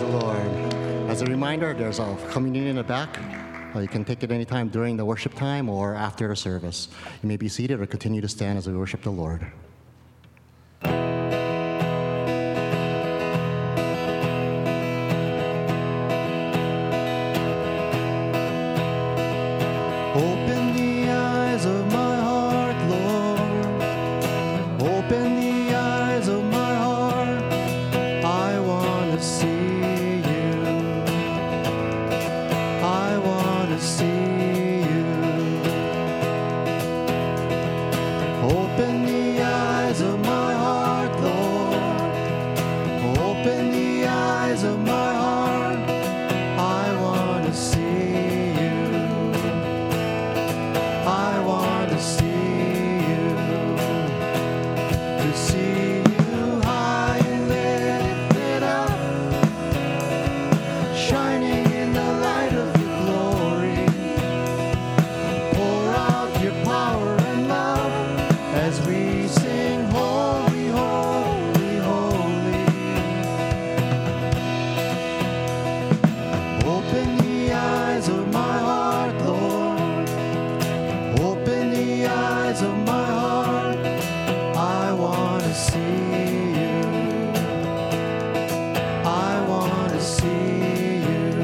the Lord. As a reminder, there's a communion in the back. You can take it anytime during the worship time or after the service. You may be seated or continue to stand as we worship the Lord. Open the eyes of my heart, Lord. Open the eyes of my heart. I want to see you. I want to see you. Open the eyes of my heart, Lord. Open the eyes of my heart. I want to see you. I want to see you, to see you high and lifted up, shining in the light of your glory. Pour out your power and love as we sing, holy, holy, holy. Open the eyes of my heart, Lord. Open the eyes of my heart. I want to see you. I want to see you.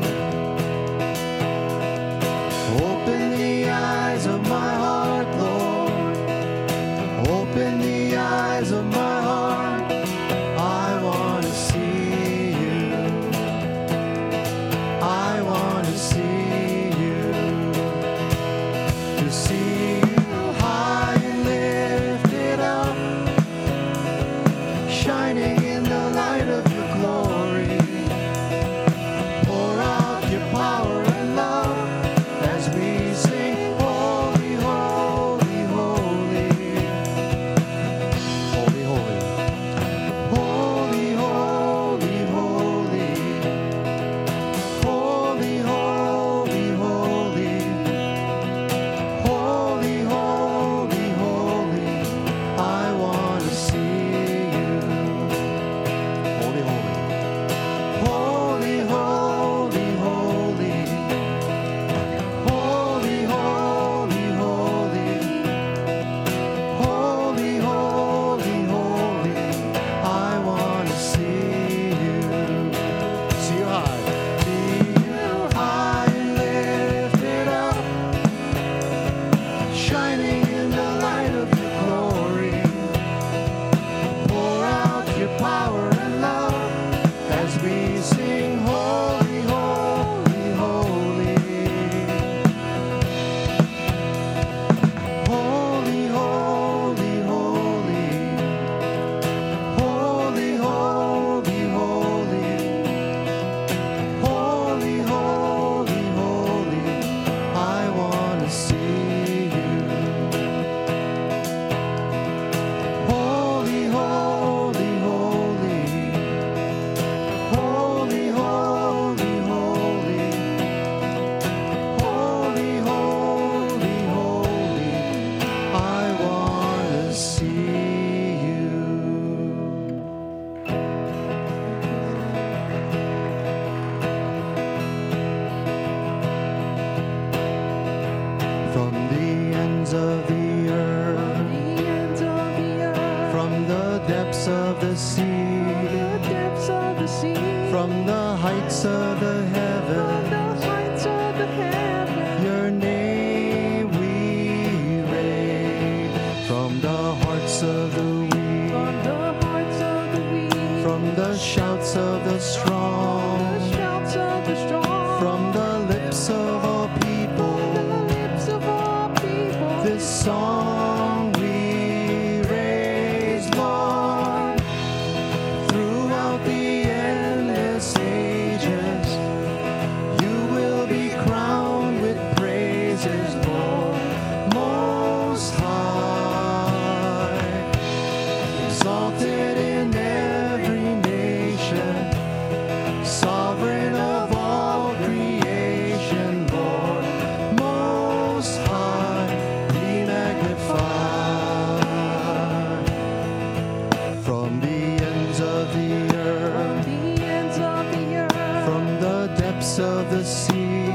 Open the eyes of my heart, Lord. Open the eyes of my heart. I want to see you. I want to see you. To see you high and lifted up, shining in the light of your glory. Pour out your power and love as we sing, holy, holy, holy. Holy, holy. Holy, holy, holy. Holy, holy, holy. Holy, holy, holy, I want to see you. Holy, holy. Holy, holy, holy. Holy, holy, holy. Holy, holy, holy, I want to see you. See you high. See you high and lifted up, shining in the light of your glory. Pour out your power and love as we sing, holy, holy, holy. Holy, holy, holy. Holy, holy, holy. Holy, holy, holy, I want to see you. Holy, holy, holy. Holy, holy, holy. Holy, holy, holy, I want to see you. From the ends of the earth, from the depths of the sea, from the heights of the heaven, your name we raise. From the hearts of the weak, from the shouts of the strong, from the lips of all people, this song we raise, Lord, throughout the endless ages. You will be crowned with praises, Lord, most high, exalted in every nation. depths of the sea,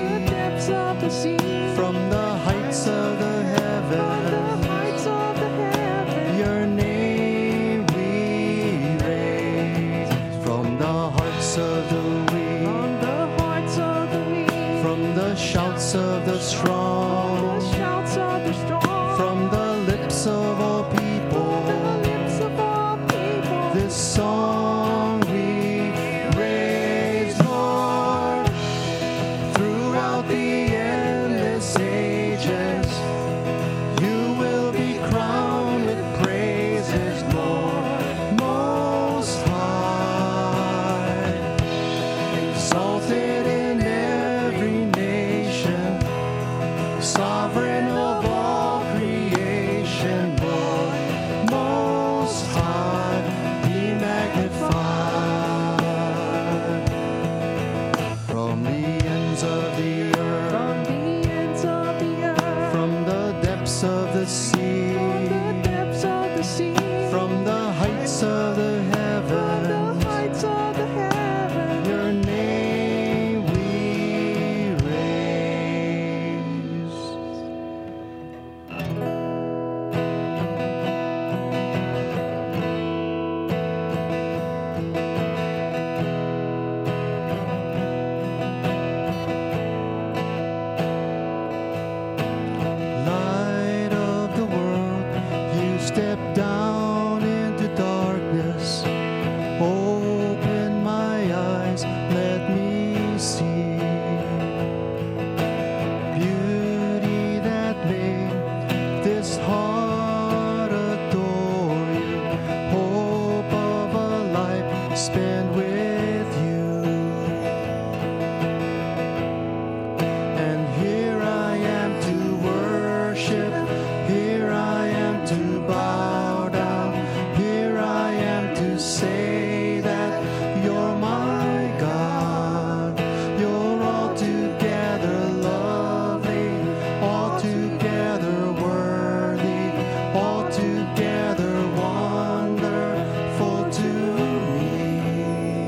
from the heights of the heavens, your name we raise. From the hearts of the weak, from the shouts of the strong, from the lips of all people, this song we raise, Lord, throughout the endless ages. You will be crowned with praises, Lord, most high, exalted in every nation, sovereign of all creation, Lord, most high, be magnified. From the ends of the earth, from the depths of the sea, from the heights of the heavens, your name we raise. Light of the world, you step down into darkness. Open my eyes, let me see beauty that made this heart adore you. Hope of a life spent with you. And here I am to worship, here I am to bow down, here I am to say that you're my God. You're altogether lovely, altogether worthy, altogether wonderful to me.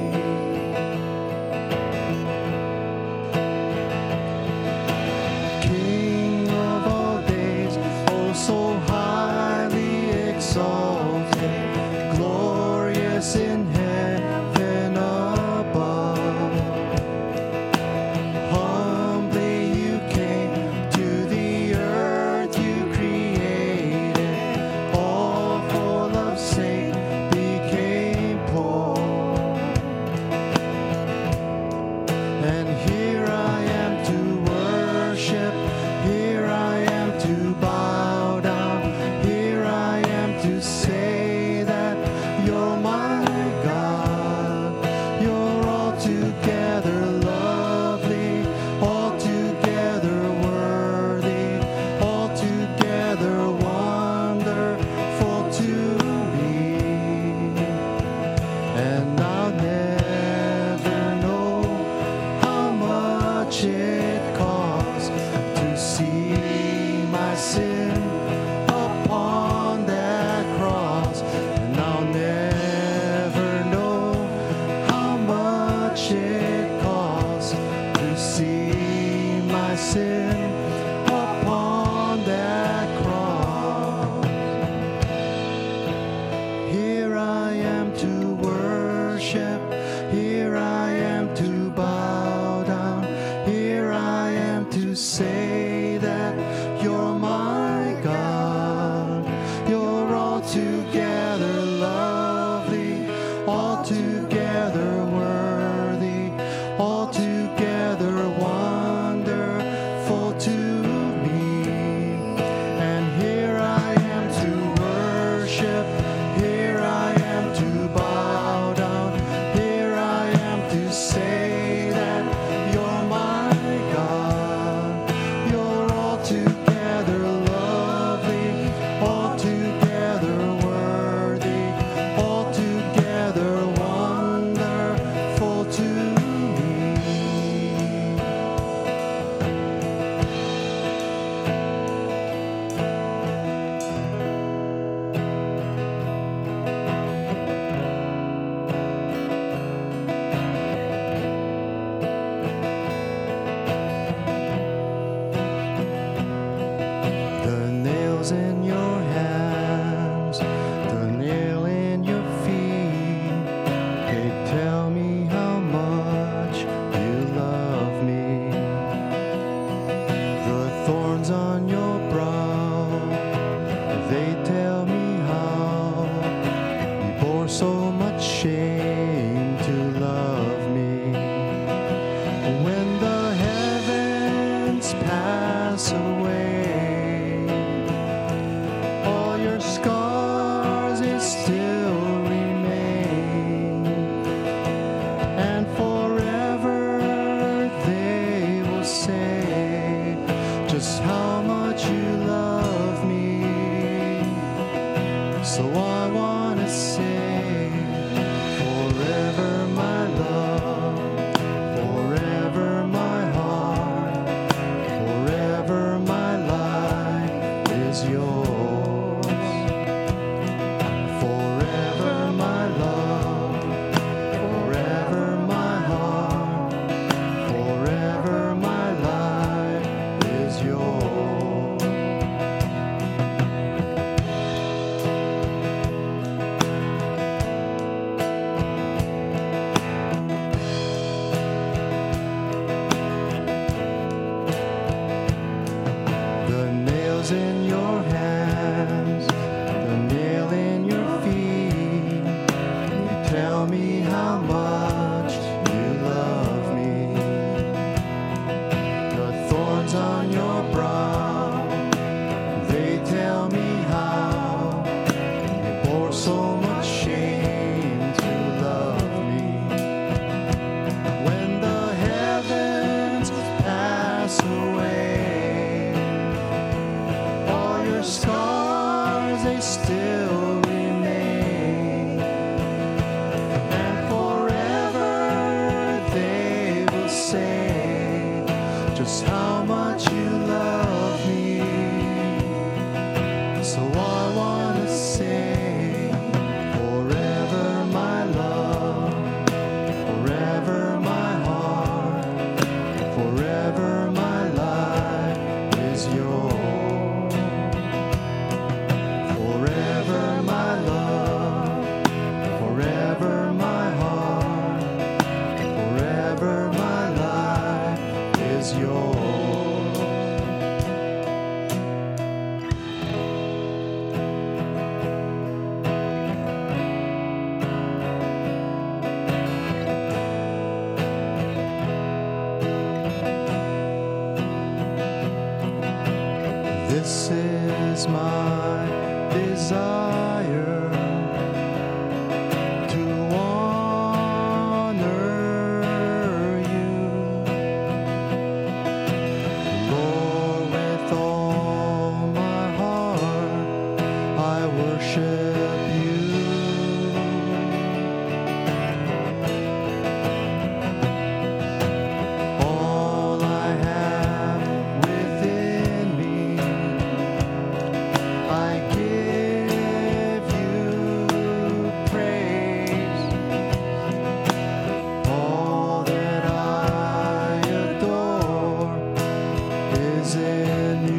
is my desire to honor you, Lord. With all my heart, I worship you. All I have within me, I give you praise. All that I adore is in you.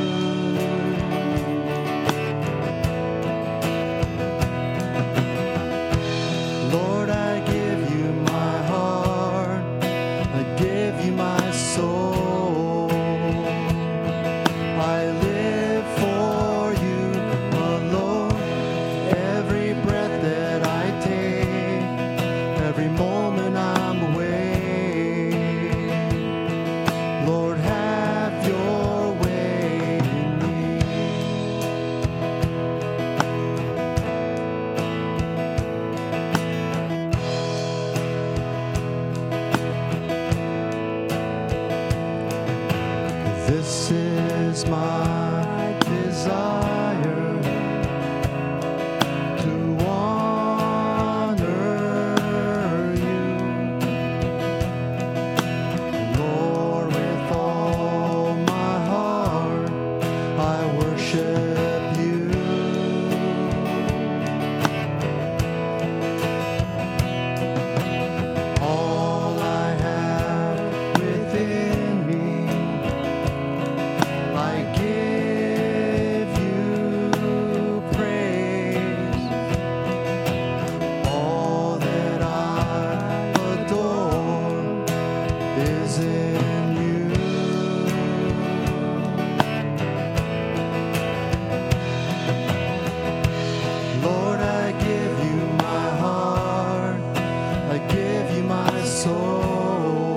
Lord, I give you my heart, I give you my soul. I live for you alone. Every breath that I take, every moment I'm awake, Lord, have your way in me. This is my desire to honor you, Lord. With all my heart, I worship you. All I have within me, I give you praise. All that I adore is in you. Lord, I give you my heart, I give you my soul.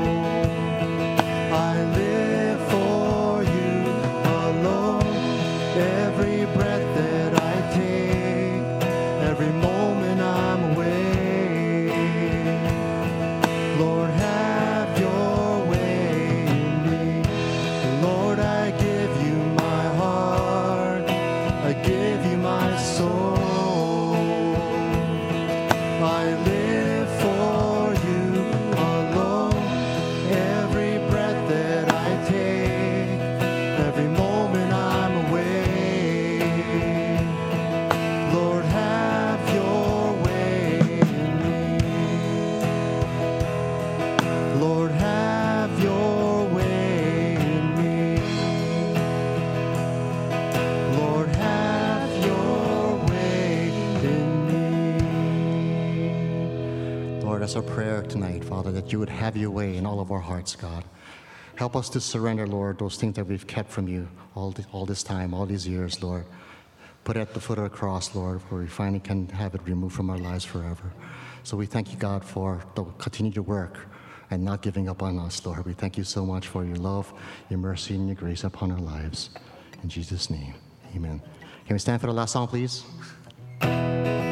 I live for you alone. Every breath that I take, every moment I'm awake, Lord, have your way in me. Lord, I give you my heart, I give you my soul. I live for you alone. Every breath that I take, every moment I'm awake, Lord, have your way in me. Lord, have your way in me. Lord, have your way in me. Lord, that's our prayer tonight, Father, that you would have your way in all of our hearts, God. Help us to surrender, Lord, those things that we've kept from you all this time, all these years, Lord. Put it at the foot of the cross, Lord, where we finally can have it removed from our lives forever. So we thank you, God, for the continued work and not giving up on us, Lord. We thank you so much for your love, your mercy, and your grace upon our lives. In Jesus' name, amen. Can we stand for the last song, please?